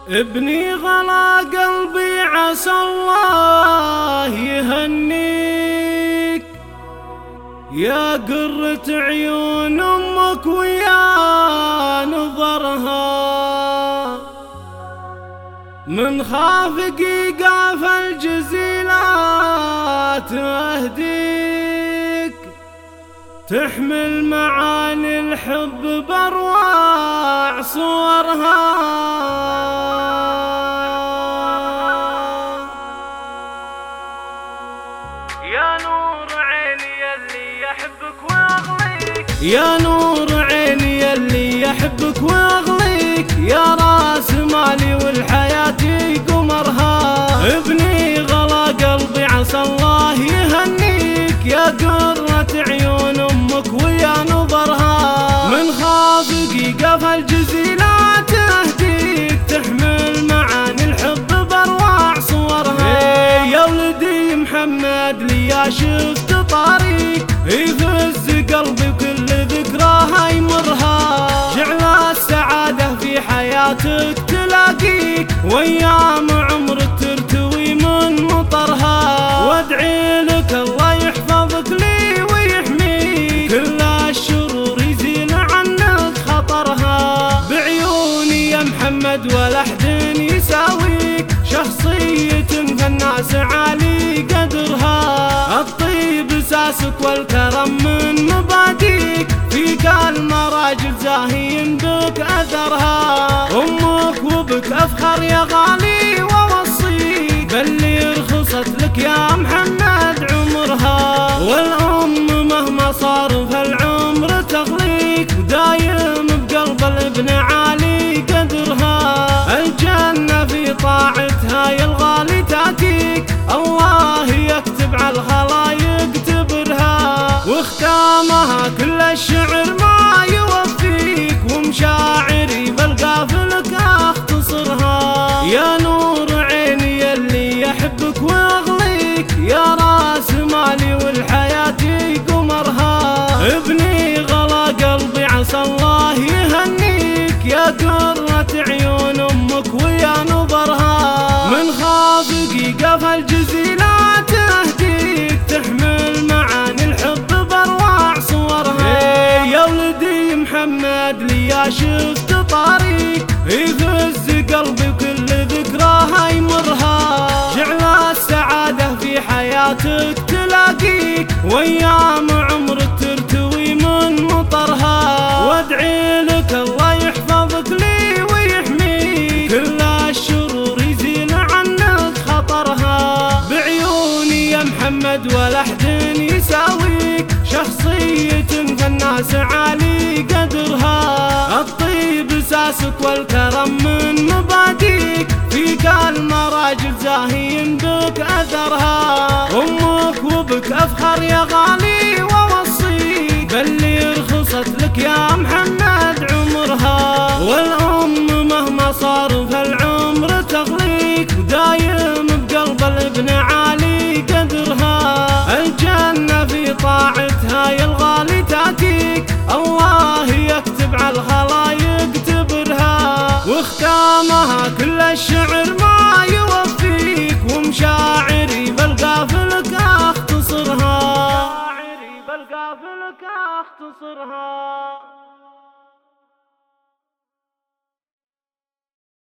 ابني غلا قلبي عسى الله يهنيك، يا قرة عيون أمك ويا نظرها، من خافق قاف الجزيلات أهديك، تحمل معاني الحب بأروع صورها. يا نور عيني يلي يحبك ويغليك، يا نور عيني يلي يحبك ويغليك، يا راس مالي والحياة قمرها. ابني غلا قلبي عسى الله يهنيك، يا قرة عيون أمك ويا نظرها، من خافق قف الجزيلات أهديك، تحمل معاني الحب بأروع صورها. يا ولدي محمد لي شفت طريق يفز قلبي وكل ذكراها يمرها، جعل السعادة في حياتك تلاقيك، وايام عمرك ترتوي من مطرها، وادعي لك الله يحفظك لي ويحميك، كل الشرور يزيل عنك خطرها. بعيوني يا محمد ولا أحد يساويك، شخصية فالناس عالي قدرها، الطيب اساسك والكرم من مباديك، فيك المراجل زاهين بك اثرها. امك وبك افخر يا غالي واوصيك، بل رخصت لك يا محمد عمرها، والام مهما صار فالعمر تغليك، ودايم بقلب الابن عالي قدرها، الجنة في طاعتها يا الغالي تاتيك، الله يكتب على الخلايق تبرها، واختامها كل الشعر ما يوفيك، ومشاعري بالقافلك اختصرها. يا نور عيني يلي يحبك ويغليك، يا راس مالي والحياة قمرها، ابني غلا قلبي عسى الله يهنيك، يا قرة عيون أمك ويا نظرها، من خافق قف الجزيلات أهديك، تحمل معاني الحب بأروع صورها. يا ولدي محمد لي شفت طريق يفز قلبي وكل ذكراها يمرها، جعل السعادة في حياتك تلاقيك، وايام عمرك ترتوي من مطرها، وادعي لك الله يحفظك لي ويحميك، كل الشرور يزيل عنك خطرها. بعيوني يا محمد ولا أحد يساويك، شخصية فالناس عالي قدرها، الطيب اساسك والكرم من مباديك، فيك المراجل زاهين بك اثرها. امك وبك افخر يا غالي واوصيك، بل رخصت لك يا محمد عمرها، والام مهما صار فالعمر تغليك، ودايم بقلب الابن عالي قدرها، الجنة في طاعتها يا الغالي تاتيك، الله يكتب على الخلايق تبرها، واختامها كل الشعر ما يوفيك، ومشاعري بالقافلك اختصرها.